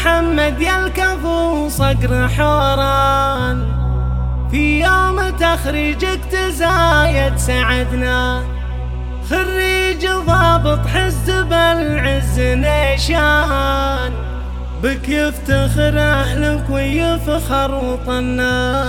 محمد يا الكفو صقر حوران، في يوم تخريجك تزايد سعدنا. خريج ضابط حزب العز نيشان، بك يفتخر أهلك ويفخر وطننا.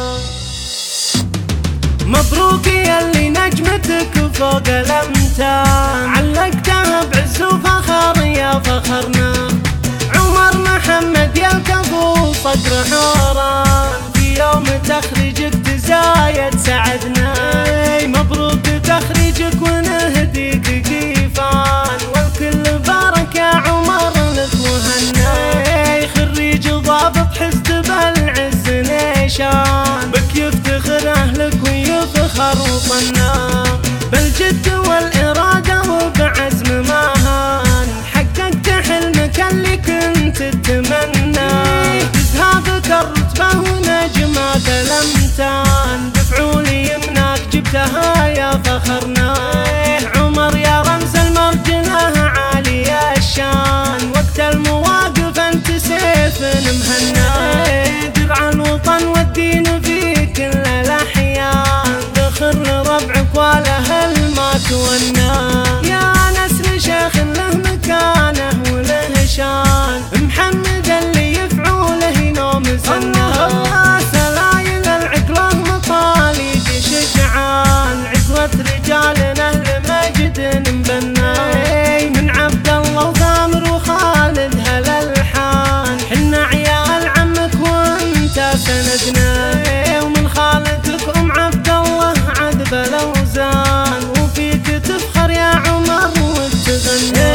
مبروك ياللي نجمتك فوق الأمتان، علقتها بعز وفخر يا فخرنا. عمر محمد يا الكفو صقر حوران، في يوم تخريجك تزايد سعدنا. مبروك تخريجك ونهديك قيفان، والكل بارك يا عمر لك وهنا. خريج ضابط حزب العز نيشان، بك يفتخر أهلك ويفخر وطننا. بالجد والإرادة وبعزم ما هان، حققت حلمك اللي كنت تتمنى. تزهابك الرتبة ونجمات الأمتان، بفعول يمناك جبتها يا فخرنا. عمر يا رمز المرجلة عالي الشان، وقت المواقف انت سيف مهنا. درع الوطن والدين في كل الأحيان، ذخر ربعك والأهل ما تونا. يا نسل شيخ له مكانه وله شان، محمد اللي يفعوله نوم سنه. سلايل العقله مطاليد شجعان، عقوة رجالنا أهل مجد مبنى. من عبد الله وثامر وخالد هالالحان، حنا عيال عمك وانت سندنا. ومن خالتك ام عبد الله عذب الاوزان، وفيك تفخر يا عمر وتغنى.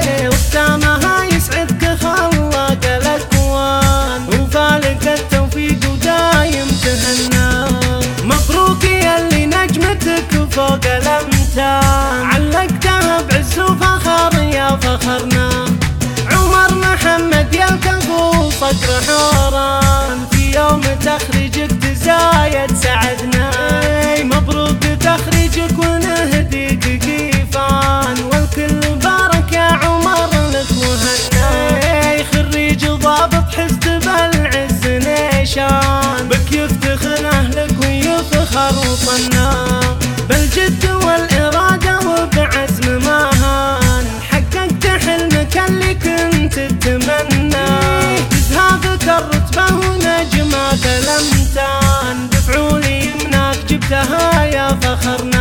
وختامها يسعدك خلق الاكوان، وفالك التوفيق ودايم تهنى. مبروك ياللي نجمتك فوق الأمتان، علقتها بعز وفخر يا فخرنا. عمر محمد يا الكفو صقر حوران، في يوم تخريجك تزايد سعدنا. مبروك تخريجك ونهديك قيفان، والكل بارك يا عمر لك وهنا. خريج ضابط حزب العز نيشان، بك يفتخر أهلك ويفخر وطننا. بالجد والإرادة وبعزم ما هان، حققت حلمك اللي كنت تتمنى. تزهابك الرتبة ونجمات الأمتان، بفعول يمناك جبتها يا فخرنا.